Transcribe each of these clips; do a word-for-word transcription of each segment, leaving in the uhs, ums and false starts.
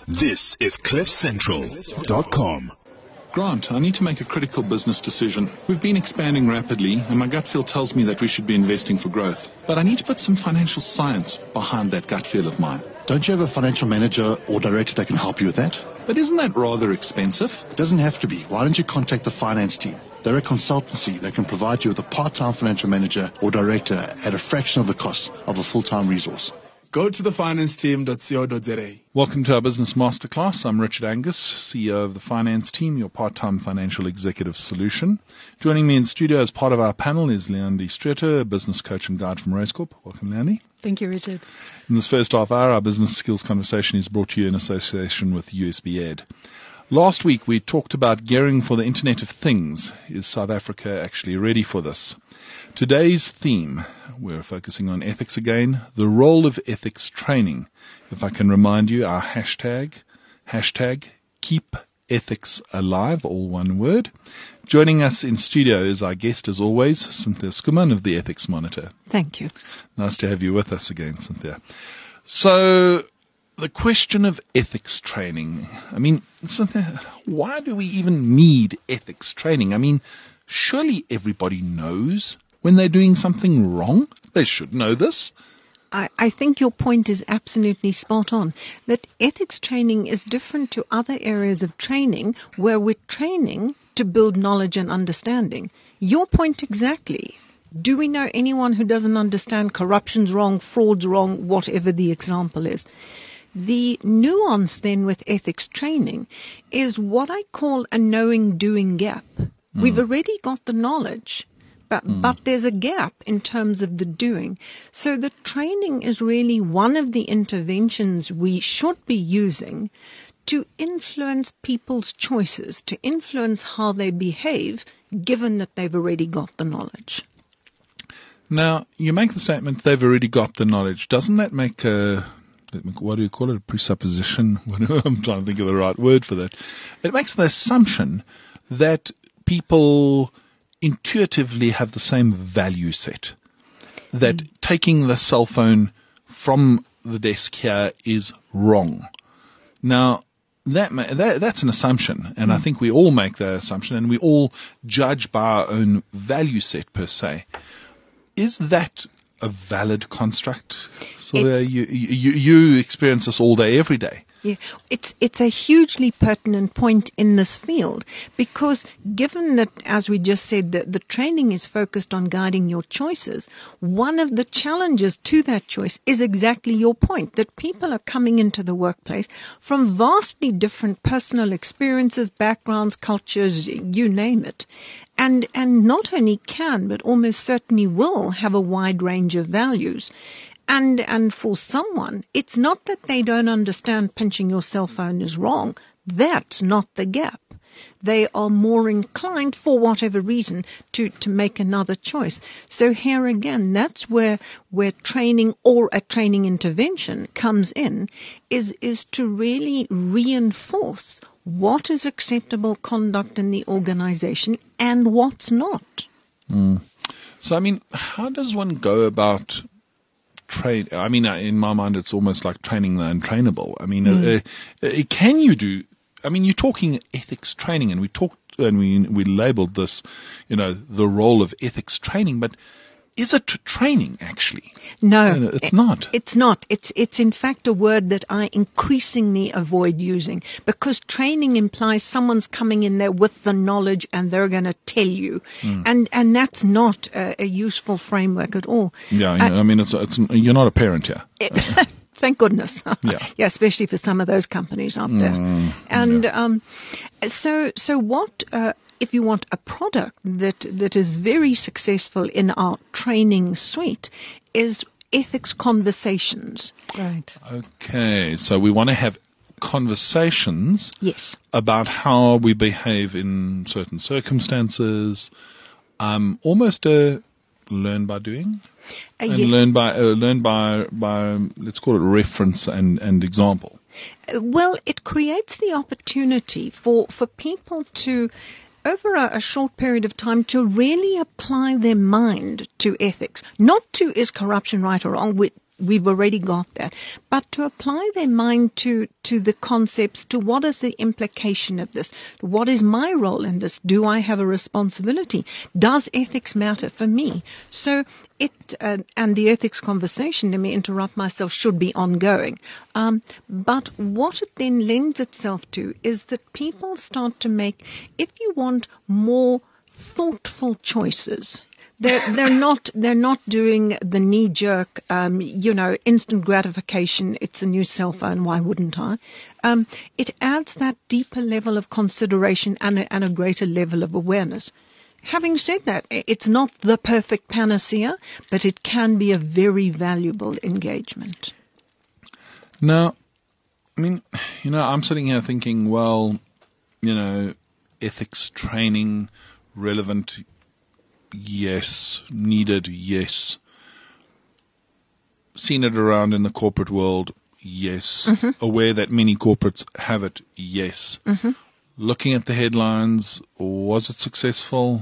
This is cliff central dot com. Grant, I need to make a critical business decision. We've been expanding rapidly, and my gut feel tells me that we should be investing for growth. But I need to put some financial science behind that gut feel of mine. Don't you have a financial manager or director that can help you with that? But isn't that rather expensive? It doesn't have to be. Why don't you contact the finance team? They're a consultancy that can provide you with a part-time financial manager or director at a fraction of the cost of a full-time resource. Go to the finance team dot co dot za. Welcome to our Business Masterclass. I'm Richard Angus, C E O of the Finance Team, your part-time financial executive solution. Joining me in studio as part of our panel is Leandi Streeter, a business coach and guide from Racecorp. Welcome, Leandi. Thank you, Richard. In this first half hour, our business skills conversation is brought to you in association with U S B Ed. Last week, we talked about gearing for the Internet of Things. Is South Africa actually ready for this? Today's theme, we're focusing on ethics again, the role of ethics training. If I can remind you, our hashtag, hashtag, keep ethics alive, all one word. Joining us in studio is our guest, as always, Cynthia Skuman of the Ethics Monitor. Thank you. Nice to have you with us again, Cynthia. So, the question of ethics training. I mean, Cynthia, why do we even need ethics training? I mean, surely everybody knows when they're doing something wrong. They should know this. I, I think your point is absolutely spot on, that ethics training is different to other areas of training where we're training to build knowledge and understanding. Your point exactly. Do we know anyone who doesn't understand corruption's wrong, fraud's wrong, whatever the example is? The nuance then with ethics training is what I call a knowing-doing gap. Mm. We've already got the knowledge, but, mm. but there's a gap in terms of the doing. So the training is really one of the interventions we should be using to influence people's choices, to influence how they behave, given that they've already got the knowledge. Now, you make the statement they've already got the knowledge. Doesn't that make a... what do you call it, a presupposition? I'm trying to think of the right word for that. It makes the assumption that people intuitively have the same value set, that mm. taking the cell phone from the desk here is wrong. Now, that, that that's an assumption, and mm. I think we all make that assumption, and we all judge by our own value set per se. Is that a valid construct? So uh, you, you you experience this all day, every day. Yeah, it's it's a hugely pertinent point in this field, because given that, as we just said, that the training is focused on guiding your choices, one of the challenges to that choice is exactly your point, that people are coming into the workplace from vastly different personal experiences, backgrounds, cultures, you name it. And and not only can, but almost certainly will have a wide range of values. And and for someone, it's not that they don't understand pinching your cell phone is wrong. That's not the gap. They are more inclined, for whatever reason, to, to make another choice. So here again, that's where where training or a training intervention comes in, is is to really reinforce what is acceptable conduct in the organization and what's not. Mm. So, I mean, how does one go about train? I mean, in my mind, it's almost like training the untrainable. I mean, mm. uh, uh, can you do, I mean, you're talking ethics training, and we talked, and we, we labeled this, you know, the role of ethics training, but is it training, actually? No, it's not. It's not. It's it's in fact a word that I increasingly avoid using, because training implies someone's coming in there with the knowledge and they're going to tell you, mm. and and that's not a, a useful framework at all. Yeah, yeah uh, I mean, it's, it's you're not a parent here. It, thank goodness. Yeah. Yeah, especially for some of those companies out there. Mm, and yeah. um, so so what? Uh, If you want a product that, that is very successful in our training suite, is ethics conversations. Right. Okay, so we want to have conversations yes. about how we behave in certain circumstances, um, almost a learn by doing, uh, and yeah. learn by uh, learn by by let's call it reference and, and example. Uh, well, it creates the opportunity for for people to, over a, a short period of time, to really apply their mind to ethics. Not to, is corruption right or wrong? We, we've already got that. But to apply their mind to, to the concepts, to what is the implication of this? What is my role in this? Do I have a responsibility? Does ethics matter for me? So it, uh, and the ethics conversation, let me interrupt myself, should be ongoing. Um, but what it then lends itself to is that people start to make, if you want more thoughtful choices, They're, they're not, they're not doing the knee-jerk, um, you know, instant gratification. It's a new cell phone. Why wouldn't I? Um, it adds that deeper level of consideration and a, and a greater level of awareness. Having said that, it's not the perfect panacea, but it can be a very valuable engagement. Now, I mean, you know, I'm sitting here thinking, well, you know, ethics training, relevant, yes. Needed, yes. Seen it around in the corporate world, yes. Mm-hmm. Aware that many corporates have it, yes. Mm-hmm. Looking at the headlines, was it successful?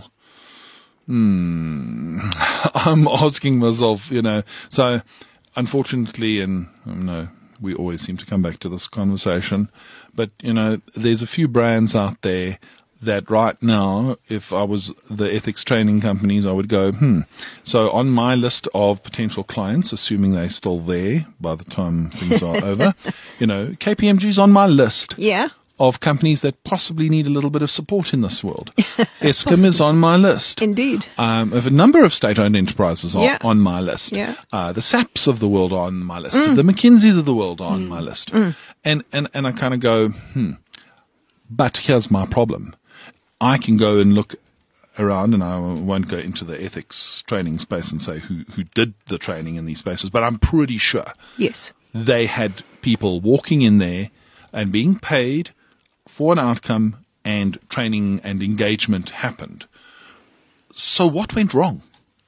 Hmm. I'm asking myself, you know, so unfortunately, and I know we always seem to come back to this conversation, but, you know, there's a few brands out there that right now, if I was the ethics training companies, I would go, hmm. So on my list of potential clients, assuming they're still there by the time things are over, you know, K P M G's on my list. Yeah. Of companies that possibly need a little bit of support in this world. Eskom is on my list. Indeed. Um, of a number of state-owned enterprises are yeah. on my list. Yeah. Uh, the SAPs of the world are on my list. Mm. The McKinseys of the world are mm. on my list. Mm. And, and, and I kind of go, hmm. But here's my problem. I can go and look around, and I won't go into the ethics training space and say who, who did the training in these spaces, but I'm pretty sure yes. they had people walking in there and being paid for an outcome, and training and engagement happened. So what went wrong?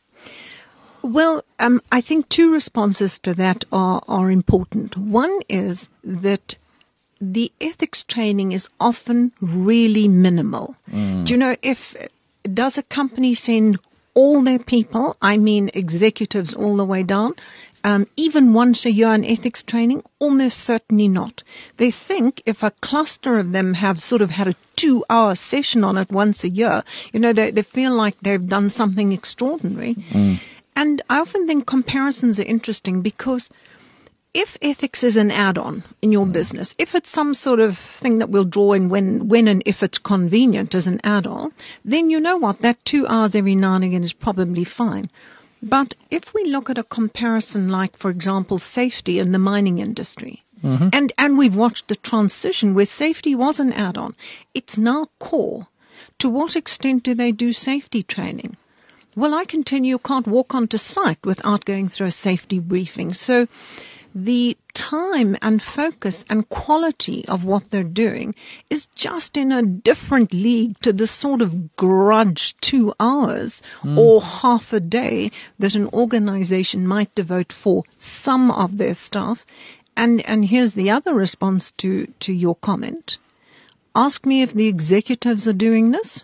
Well, um, I think two responses to that are, are important. One is that the ethics training is often really minimal. Mm. Do you know, if does a company send all their people, I mean executives all the way down, um, even once a year in ethics training? Almost certainly not. They think if a cluster of them have sort of had a two-hour session on it once a year, you know, they, they feel like they've done something extraordinary. Mm. And I often think comparisons are interesting because if ethics is an add-on in your business, if it's some sort of thing that we'll draw in when, when and if it's convenient as an add-on, then you know what, that two hours every now and again is probably fine. But if we look at a comparison like, for example, safety in the mining industry, mm-hmm. and, and we've watched the transition where safety was an add-on, it's now core. To what extent do they do safety training? Well, I can tell you, you can't walk onto site without going through a safety briefing. So the time and focus and quality of what they're doing is just in a different league to the sort of grudge two hours mm. or half a day that an organization might devote for some of their staff. And, and here's the other response to, to your comment. Ask me if the executives are doing this.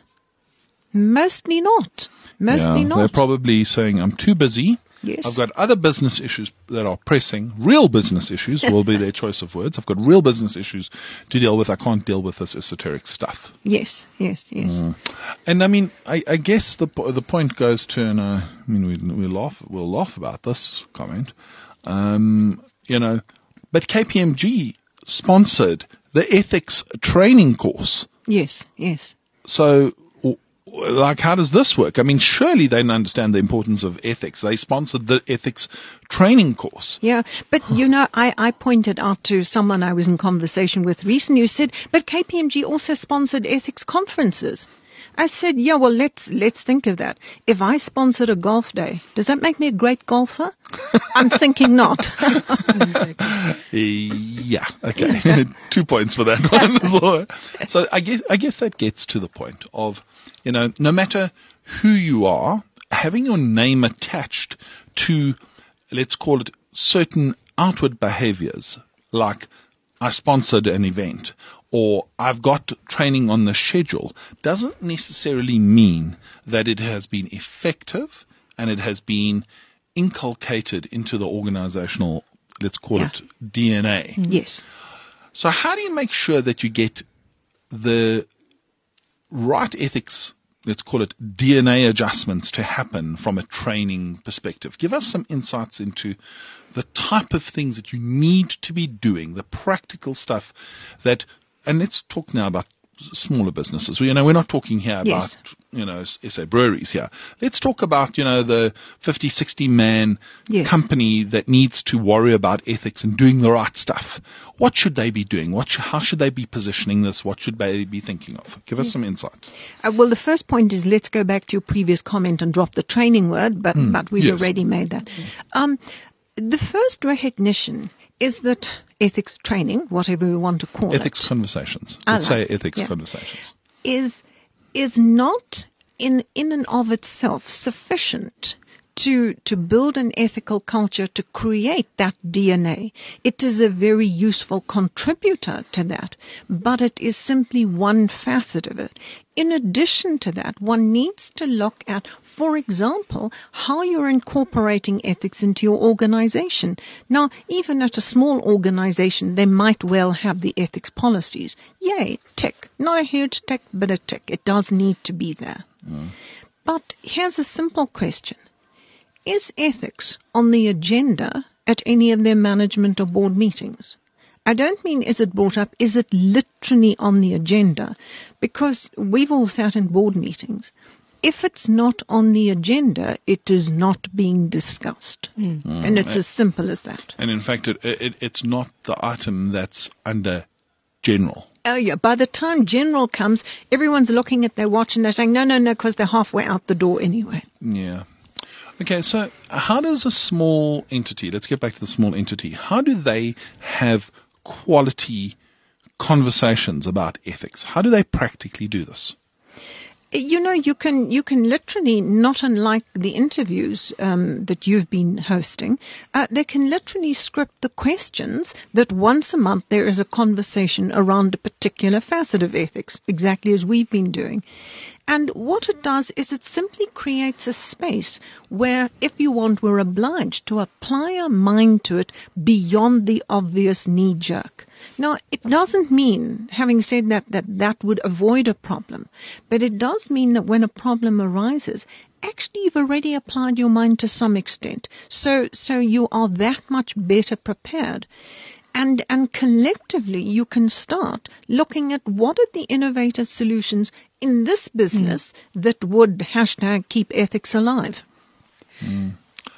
Mostly not. Mostly yeah, not. They're probably saying, I'm too busy. Yes. I've got other business issues that are pressing. Real business issues will be their choice of words. I've got real business issues to deal with. I can't deal with this esoteric stuff. Yes, yes, yes. Mm. And I mean, I, I guess the the point goes to, and uh, I mean, we we laugh we'll laugh about this comment, um, you know, but K P M G sponsored the ethics training course. Yes, yes. So. Like, how does this work? I mean, surely they understand the importance of ethics. They sponsored the ethics training course. Yeah, but, you know, I, I pointed out to someone I was in conversation with recently who said, but K P M G also sponsored ethics conferences. I said, yeah, well, let's let's think of that. If I sponsored a golf day, does that make me a great golfer? I'm thinking not. yeah, okay. Two points for that one. So I guess I guess that gets to the point of, you know, no matter who you are, having your name attached to, let's call it, certain outward behaviors, like I sponsored an event, or I've got training on the schedule, doesn't necessarily mean that it has been effective and it has been inculcated into the organizational, let's call Yeah. it D N A. Yes. So how do you make sure that you get the right ethics, let's call it D N A adjustments, to happen from a training perspective? Give us some insights into the type of things that you need to be doing, the practical stuff that, and let's talk now about smaller businesses. You know, we're not talking here Yes. about, you know, S A breweries here. Let's talk about, you know, the fifty, sixty man Yes. company that needs to worry about ethics and doing the right stuff. What should they be doing? What sh- how should they be positioning this? What should they be thinking of? Give us some insights. Uh, well, the first point is let's go back to your previous comment and drop the training word, but, but we've yes. already made that. Um, the first recognition is that ethics training, whatever we want to call Ethics it, conversations. I Let's like say it, ethics yeah. conversations. is is not in in and of itself sufficient to to build an ethical culture, to create that D N A. It is a very useful contributor to that, but it is simply one facet of it. In addition to that, one needs to look at, for example, how you're incorporating ethics into your organization. Now, even at a small organization, they might well have the ethics policies. Yay, tick. Not a huge tick, but a tick. It does need to be there. Mm. But here's a simple question. Is ethics on the agenda at any of their management or board meetings? I don't mean is it brought up, is it literally on the agenda? Because we've all sat in board meetings. If it's not on the agenda, it is not being discussed. Mm. And it's as simple as that. And in fact, it, it, it's not the item that's under general. Oh yeah, by the time general comes, everyone's looking at their watch and they're saying, no, no, no, because they're halfway out the door anyway. Yeah. Okay, so how does a small entity, let's get back to the small entity, how do they have quality conversations about ethics? How do they practically do this? You know, you can you can literally, not unlike the interviews um, that you've been hosting, uh, they can literally script the questions that once a month there is a conversation around a particular facet of ethics, exactly as we've been doing. And what it does is it simply creates a space where, if you want, we're obliged to apply our mind to it beyond the obvious knee-jerk. Now, it doesn't mean, having said that, that that would avoid a problem, but it does mean that when a problem arises, actually you've already applied your mind to some extent. So, so you are that much better prepared. And, and collectively, you can start looking at what are the innovative solutions in this business mm. that would hashtag keep ethics alive. Mm.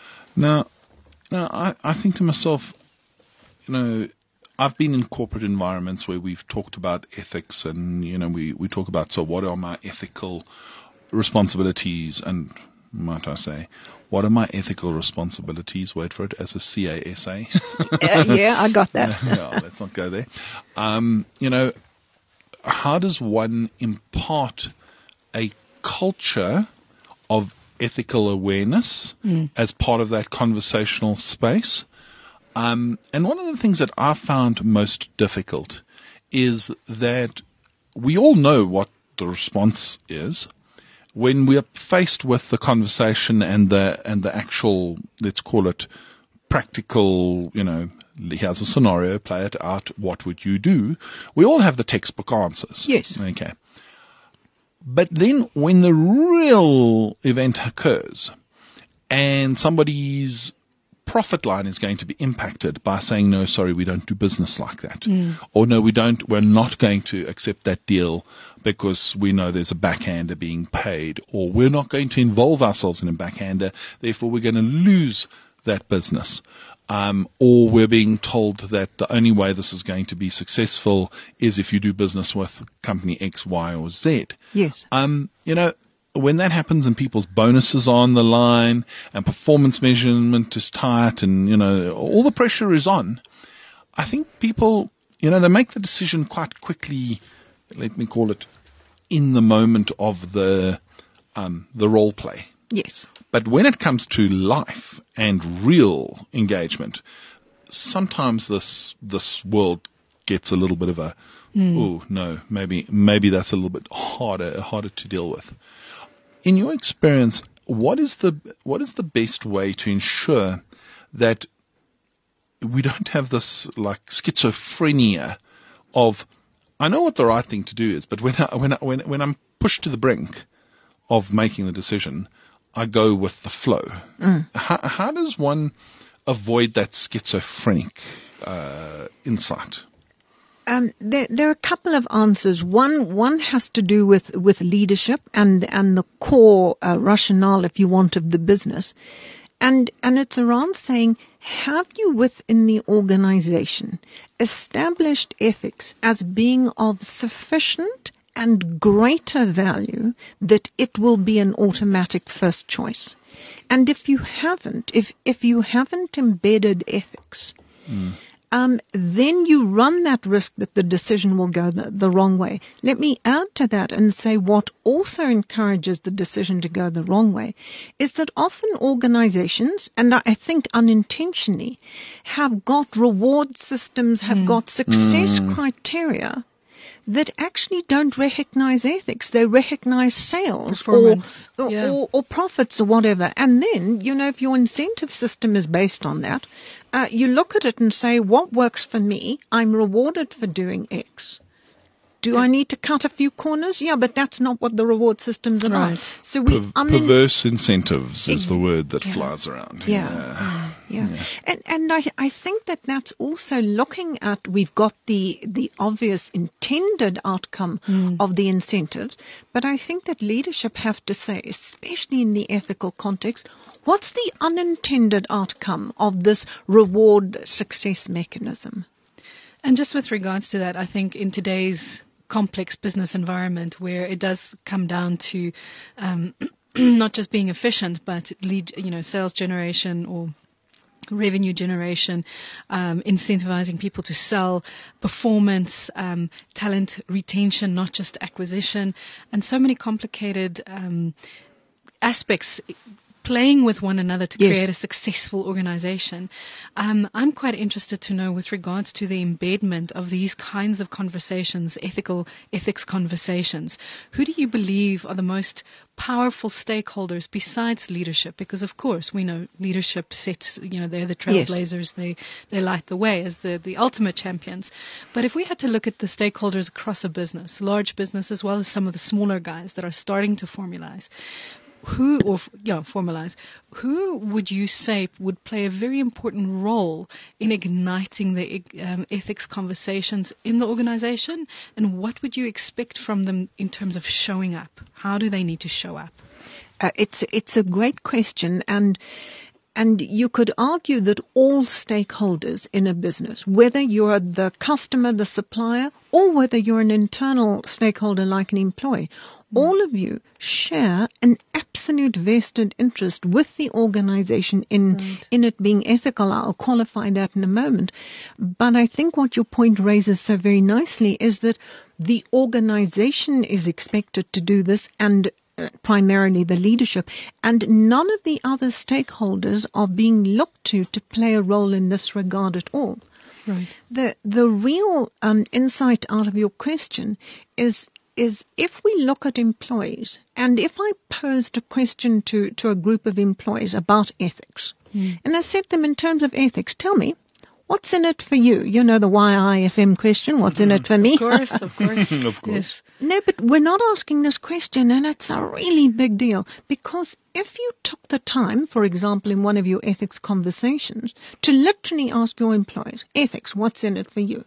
Now, now I, I think to myself, you know, I've been in corporate environments where we've talked about ethics and, you know, we, we talk about, so what are my ethical responsibilities and, might I say, what are my ethical responsibilities? Wait for it, as a C A S A. uh, yeah, I got that. No, let's not go there. Um, you know, how does one impart a culture of ethical awareness mm. as part of that conversational space? Um, and one of the things that I found most difficult is that we all know what the response is. When we are faced with the conversation and the and the actual, let's call it, practical, you know, here's a scenario, play it out, what would you do? We all have the textbook answers. Yes. Okay. But then when the real event occurs and somebody's profit line is going to be impacted by saying, no, sorry, we don't do business like that. Mm. Or no, we don't, we're not going to accept that deal because we know there's a backhander being paid, or we're not going to involve ourselves in a backhander, therefore we're going to lose that business. Um, or we're being told that the only way this is going to be successful is if you do business with company X, Y, or Z. Yes. Um, you know, when that happens and people's bonuses are on the line and performance measurement is tight and, you know, all the pressure is on, I think people, you know, they make the decision quite quickly, let me call it, in the moment of the um, the role play. Yes. But when it comes to life and real engagement, sometimes this this world gets a little bit of a, mm. oh, no, maybe maybe that's a little bit harder harder to deal with. In your experience, what is the what is the best way to ensure that we don't have this like schizophrenia of, I know what the right thing to do is, but when I, when I, when when I'm pushed to the brink of making the decision, I go with the flow. Mm. How, how does one avoid that schizophrenic uh, insight? Um, there, there are a couple of answers. One, one has to do with, with leadership and, and the core uh, rationale, if you want, of the business. And, and it's around saying, have you within the organization established ethics as being of sufficient and greater value that it will be an automatic first choice? And if you haven't, if, if you haven't embedded ethics, mm. Um, then you run that risk that the decision will go the, the wrong way. Let me add to that and say what also encourages the decision to go the wrong way is that often organizations, and I think unintentionally, have got reward systems, have mm. got success mm. criteria that actually don't recognize ethics. They recognize sales or, or, yeah. or, or profits or whatever. And then, you know, if your incentive system is based on that, uh, you look at it and say, what works for me? I'm rewarded for doing X. Do yeah. I need to cut a few corners? Yeah, but that's not what the reward system's about. Right. So we per- un- perverse incentives is ex- the word that yeah. flies around. Yeah, yeah, yeah. yeah. And and I I think that that's also looking at, we've got the the obvious intended outcome mm. of the incentives, but I think that leadership have to say, especially in the ethical context, what's the unintended outcome of this reward success mechanism? And just with regards to that, I think in today's complex business environment where it does come down to um, not just being efficient, but lead, you know, sales generation or revenue generation, um, incentivizing people to sell, performance, um, talent retention, not just acquisition, and so many complicated um, aspects playing with one another to yes. create a successful organization. Um, I'm quite interested to know with regards to the embedment of these kinds of conversations, ethical ethics conversations, who do you believe are the most powerful stakeholders besides leadership? Because of course we know leadership sets, you know, they're the trailblazers, yes. they, they light the way as the, the ultimate champions. But if we had to look at the stakeholders across a business, large business as well as some of the smaller guys that are starting to formalize, Who or yeah, formalize? Who would you say would play a very important role in igniting the um, ethics conversations in the organization? And what would you expect from them in terms of showing up? How do they need to show up? Uh, it's it's a great question, and and you could argue that all stakeholders in a business, whether you're the customer, the supplier, or whether you're an internal stakeholder like an employee, all of you share an absolute vested interest with the organization in right. in it being ethical. I'll qualify that in a moment. But I think what your point raises so very nicely is that the organization is expected to do this, and uh, primarily the leadership, and none of the other stakeholders are being looked to to play a role in this regard at all. Right. The the real um, insight out of your question is is if we look at employees, and if I posed a question to, to a group of employees about ethics, mm. and I said them in terms of ethics, tell me, what's in it for you? You know the Y I F M question, what's mm-hmm. in it for me? Of course, of course. of course. Yes. No, but we're not asking this question, and it's a really big deal, because if you took the time, for example, in one of your ethics conversations, to literally ask your employees, ethics, what's in it for you?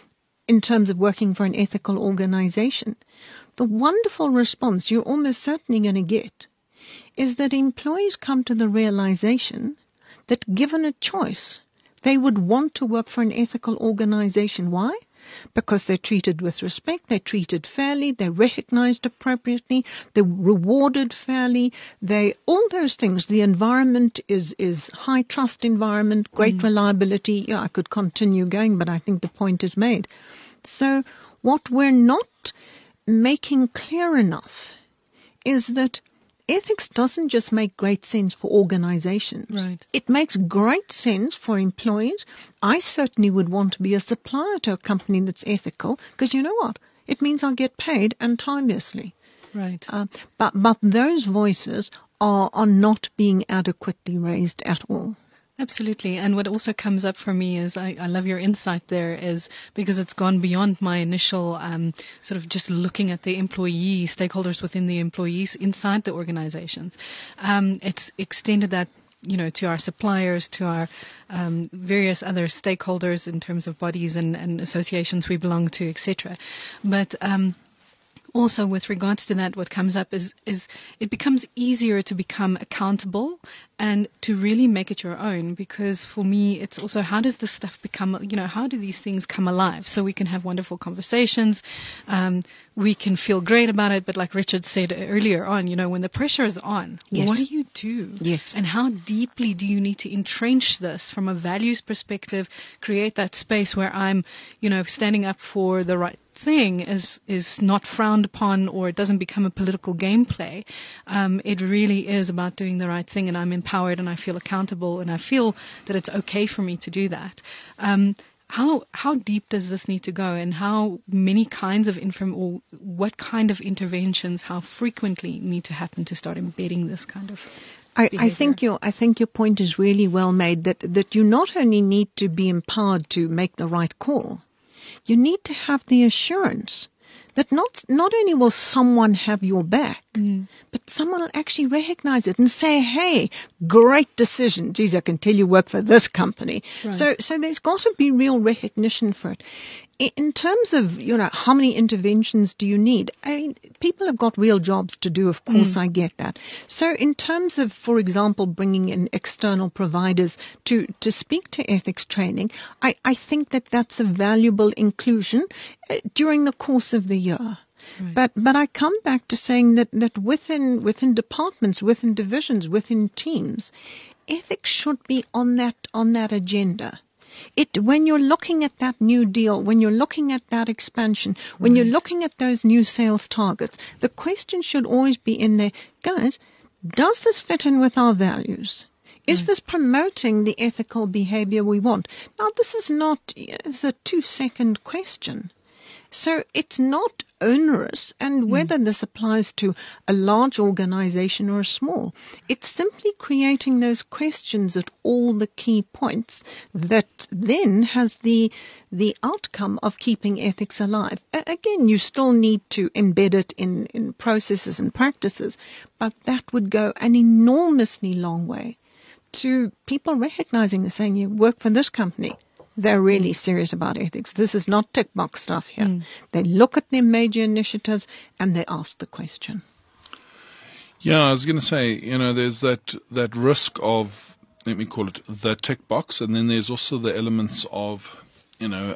In terms of working for an ethical organization, the wonderful response you're almost certainly going to get is that employees come to the realization that given a choice, they would want to work for an ethical organization. Why? Because they're treated with respect, they're treated fairly, they're recognized appropriately, they're rewarded fairly, they, all those things. The environment is, is high trust environment, great mm. reliability. Yeah, I could continue going, but I think the point is made. So what we're not making clear enough is that ethics doesn't just make great sense for organizations. Right. It makes great sense for employees. I certainly would want to be a supplier to a company that's ethical, because you know what? It means I'll get paid and timelessly. Right. Uh, but, but those voices are, are not being adequately raised at all. Absolutely. And what also comes up for me is, I, I love your insight there, is because it's gone beyond my initial um, sort of just looking at the employee, stakeholders within the employees inside the organizations. Um, it's extended that, you know, to our suppliers, to our um, various other stakeholders in terms of bodies and, and associations we belong to, et cetera. But um, also with regards to that, what comes up is, is it becomes easier to become accountable and to really make it your own, because for me, it's also, how does this stuff become, you know, how do these things come alive so we can have wonderful conversations, um, we can feel great about it, but like Richard said earlier on, you know, when the pressure is on, Yes. what do you do? Yes. And how deeply do you need to entrench this from a values perspective, create that space where I'm, you know, standing up for the right thing is is not frowned upon, or it doesn't become a political gameplay. Um, it really is about doing the right thing, and I'm empowered and I feel accountable and I feel that it's okay for me to do that. Um, how how deep does this need to go, and how many kinds of inform or what kind of interventions, how frequently need to happen to start embedding this kind of I, I behavior? think your I think your point is really well made, that, that you not only need to be empowered to make the right call, you need to have the assurance that not not only will someone have your back, mm. but someone will actually recognize it and say, hey, great decision. Geez, I can tell you work for this company. Right. So so there's got to be real recognition for it. In terms of, you know, how many interventions do you need? I mean, people have got real jobs to do, of course, mm. I get that. So in terms of, for example, bringing in external providers to, to speak to ethics training, I, I think that that's a valuable inclusion uh, during the course of the year. Right. But but I come back to saying that, that within within departments, within divisions, within teams, ethics should be on that on that agenda. It, when you're looking at that new deal, when you're looking at that expansion, when right. you're looking at those new sales targets, the question should always be in there, guys, does this fit in with our values? Is right. this promoting the ethical behavior we want? Now, this is not it's a two-second question. So it's not onerous, and whether mm. this applies to a large organization or a small, it's simply creating those questions at all the key points that then has the the outcome of keeping ethics alive. A- again, you still need to embed it in, in processes and practices, but that would go an enormously long way to people recognizing and saying, you work for this company. They're really serious about ethics. This is not tick box stuff here. Mm. They look at their major initiatives and they ask the question. Yeah, I was going to say, you know, there's that, that risk of, let me call it the tick box, and then there's also the elements of, you know,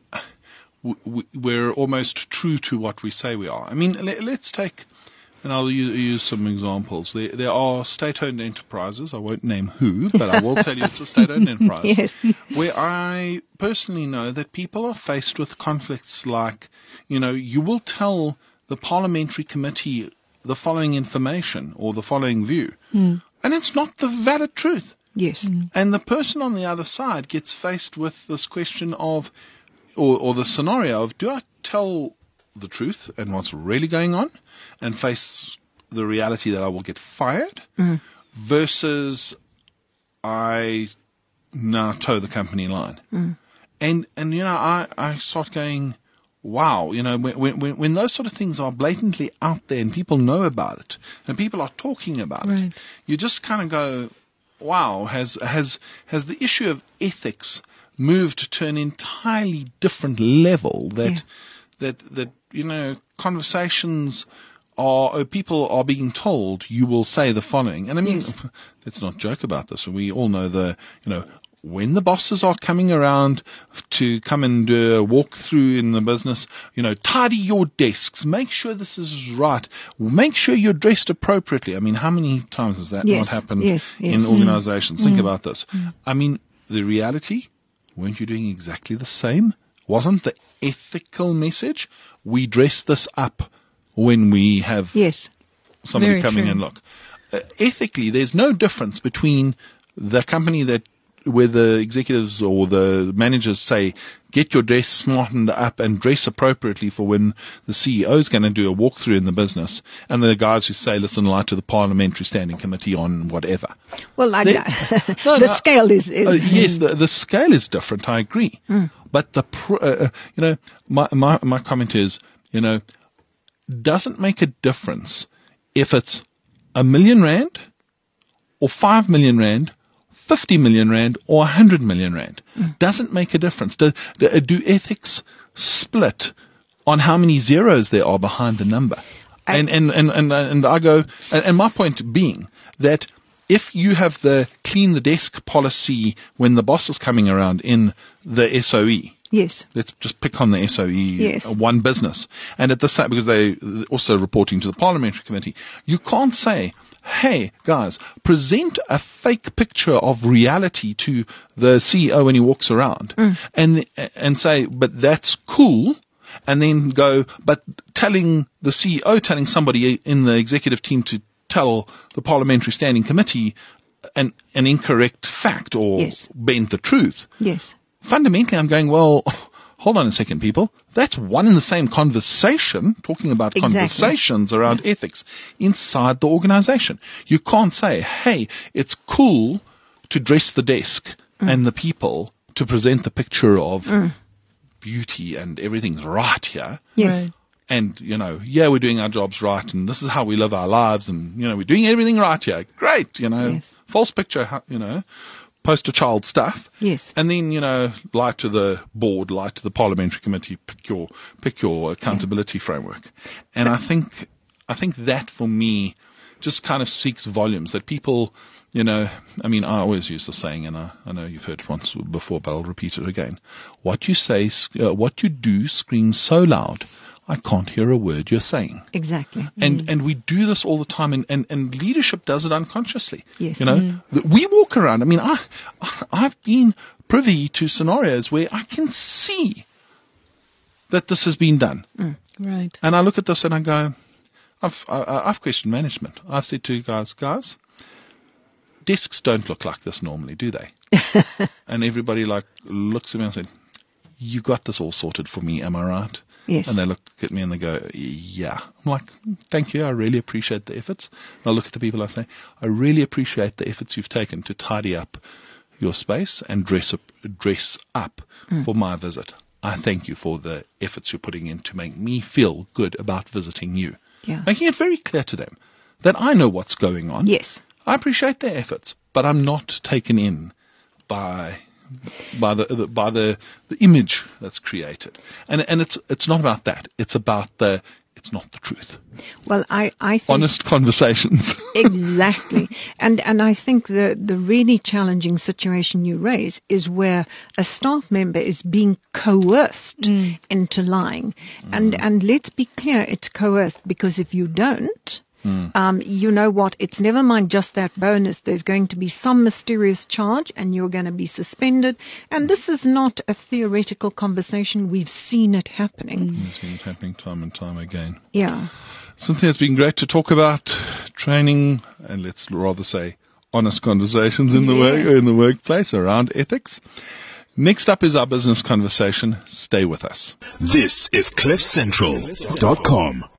w- we're almost true to what we say we are. I mean, let, let's take, and I'll use, use some examples. There, there are state-owned enterprises. I won't name who, but I will tell you it's a state-owned enterprise. Yes. Where I personally know that people are faced with conflicts like, you know, you will tell the parliamentary committee the following information or the following view, mm. and it's not the valid truth. Yes. Mm. And the person on the other side gets faced with this question of, or, or the scenario of, do I tell the truth and what's really going on and face the reality that I will get fired mm. versus I now toe the company line. Mm. And, and, you know, I, I start going, wow, you know, when, when, when those sort of things are blatantly out there and people know about it and people are talking about right. it, you just kind of go, wow, has, has, has the issue of ethics moved to an entirely different level that, yeah. that, that, you know, conversations are, or people are being told you will say the following. And I mean, yes. let's not joke about this. We all know the, you know, when the bosses are coming around to come and uh, walk through in the business, you know, tidy your desks, make sure this is right, make sure you're dressed appropriately. I mean, how many times has that yes. not happened yes. Yes. in organizations? Mm. Think mm. about this. Mm. I mean, the reality, weren't you doing exactly the same? Wasn't the ethical message, we dress this up when we have yes. somebody Very coming true. and look. Uh, ethically, there's no difference between the company that where the executives or the managers say, get your dress smartened up and dress appropriately for when the C E O is going to do a walkthrough in the business, and the guys who say, listen, lie to the Parliamentary Standing Committee on whatever. Well, I, They- no, the no, scale is, is uh, yes, the, the scale is different, I agree. Mm. But the, pr- uh, you know, my, my, my comment is, you know, doesn't make a difference if it's a million rand or five million rand, fifty million rand or one hundred million rand. Mm. Doesn't make a difference. Do, do, do ethics split on how many zeros there are behind the number? I, and, and, and, and, and I go, and, and my point being that if you have the clean the desk policy when the boss is coming around in the S O E, yes, let's just pick on the S O E, Yes. uh, one business, and at the same, because they also reporting to the Parliamentary Committee, you can't say, hey guys, present a fake picture of reality to the C E O when he walks around, Mm. and and say, but that's cool. And then go, but telling the C E O, telling somebody in the executive team to tell the Parliamentary Standing Committee an, an incorrect fact or Yes. bend the truth. yes, Fundamentally, I'm going, well, hold on a second, people. That's one and the same conversation, talking about Exactly. conversations around ethics inside the organization. You can't say, hey, it's cool to dress the desk Mm. and the people to present the picture of Mm. beauty and everything's right here. yes, Right. And, you know, yeah, we're doing our jobs right, and this is how we live our lives, and, you know, we're doing everything right here. Great, you know, Yes. false picture, you know, poster child stuff. yes. And then, you know, lie to the board, lie to the Parliamentary Committee, pick your, pick your accountability framework. And I think, I think that for me just kind of speaks volumes that people, you know, I mean, I always use the saying, and I, I know you've heard it once before, but I'll repeat it again. What you say, uh, what you do screams so loud, I can't hear a word you're saying. Exactly. And and we do this all the time, and, and, and leadership does it unconsciously. Yes. You know, Th- we walk around. I mean, I I've been privy to scenarios where I can see that this has been done, Right. and I look at this and I go, I've I, I've questioned management. I said to you guys, guys, desks don't look like this normally, do they? And everybody like looks at me and said, you got this all sorted for me, am I right? Yes. And they look at me and they go, yeah. I'm like, thank you. I really appreciate the efforts. And I look at the people, I say, I really appreciate the efforts you've taken to tidy up your space and dress up, dress up Mm. for my visit. I thank you for the efforts you're putting in to make me feel good about visiting you. Yeah. Making it very clear to them that I know what's going on. Yes. I appreciate their efforts, but I'm not taken in by by the, the by the, the image that's created. And and it's it's not about that. It's about the it's not the truth. Well, I, I think Honest conversations. exactly. And and I think the, the really challenging situation you raise is where a staff member is being coerced into lying. And and let's be clear, it's coerced because if you don't, um, you know what, it's never mind just that bonus. There's going to be some mysterious charge and you're going to be suspended. And this is not a theoretical conversation. We've seen it happening. We've seen it happening time and time again. Yeah. Cynthia, it's been great to talk about training, and let's rather say honest conversations in the work in the workplace around ethics. Next up is our business conversation. Stay with us. This is cliff central dot com.